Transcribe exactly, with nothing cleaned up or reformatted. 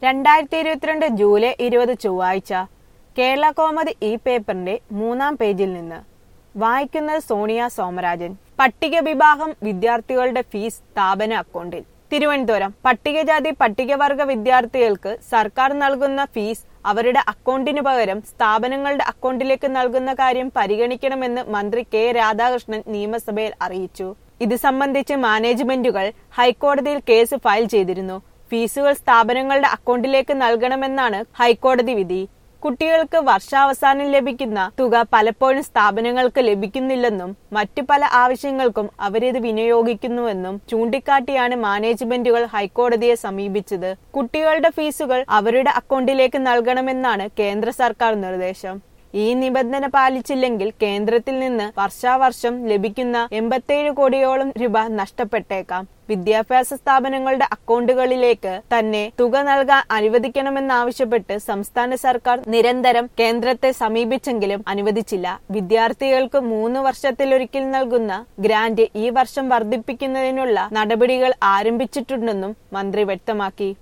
രണ്ടായിരത്തി ഇരുപത്തിരണ്ട് ജൂലൈ ഇരുപത് ചൊവ്വാഴ്ച കേരള കൗമുദി ഈ പേപ്പറിന്റെ മൂന്നാം പേജിൽ നിന്ന് വായിക്കുന്നത് സോണിയ സോമരാജൻ. പട്ടിക വിഭാഗം വിദ്യാർത്ഥികളുടെ ഫീസ് സ്ഥാപന അക്കൗണ്ടിൽ. തിരുവനന്തപുരം. പട്ടികജാതി പട്ടികവർഗ വിദ്യാർത്ഥികൾക്ക് സർക്കാർ നൽകുന്ന ഫീസ് അവരുടെ അക്കൗണ്ടിനു പകരം സ്ഥാപനങ്ങളുടെ അക്കൗണ്ടിലേക്ക് നൽകുന്ന കാര്യം പരിഗണിക്കണമെന്ന് മന്ത്രി കെ രാധാകൃഷ്ണൻ നിയമസഭയിൽ അറിയിച്ചു. ഇത് സംബന്ധിച്ച് മാനേജ്മെന്റുകൾ ഹൈക്കോടതിയിൽ കേസ് ഫയൽ ചെയ്തിരുന്നു. ഫീസുകൾ സ്ഥാപനങ്ങളുടെ അക്കൗണ്ടിലേക്ക് നൽകണമെന്നാണ് ഹൈക്കോടതി വിധി. കുട്ടികൾക്ക് വർഷാവസാനം ലഭിക്കുന്ന തുക പലപ്പോഴും സ്ഥാപനങ്ങൾക്ക് ലഭിക്കുന്നില്ലെന്നും മറ്റു പല ആവശ്യങ്ങൾക്കും അവരിത് വിനിയോഗിക്കുന്നുവെന്നും ചൂണ്ടിക്കാട്ടിയാണ് മാനേജ്മെന്റുകൾ ഹൈക്കോടതിയെ സമീപിച്ചത്. കുട്ടികളുടെ ഫീസുകൾ അവരുടെ അക്കൗണ്ടിലേക്ക് നൽകണമെന്നാണ് കേന്ദ്ര സർക്കാർ നിർദ്ദേശം. ഈ നിബന്ധന പാലിച്ചില്ലെങ്കിൽ കേന്ദ്രത്തിൽ നിന്ന് വർഷാവർഷം ലഭിക്കുന്ന എൺപത്തിയേഴ് കോടിയോളം രൂപ നഷ്ടപ്പെട്ടേക്കാം. വിദ്യാഭ്യാസ സ്ഥാപനങ്ങളുടെ അക്കൗണ്ടുകളിലേക്ക് തന്നെ തുക നൽകാൻ അനുവദിക്കണമെന്നാവശ്യപ്പെട്ട് സംസ്ഥാന സർക്കാർ നിരന്തരം കേന്ദ്രത്തെ സമീപിച്ചെങ്കിലും അനുവദിച്ചില്ല. വിദ്യാർത്ഥികൾക്ക് മൂന്ന് വർഷത്തിലൊരിക്കൽ നൽകുന്ന ഗ്രാന്റ് ഈ വർഷം വർദ്ധിപ്പിക്കുന്നതിനുള്ള നടപടികൾ ആരംഭിച്ചിട്ടുണ്ടെന്നും മന്ത്രി വ്യക്തമാക്കി.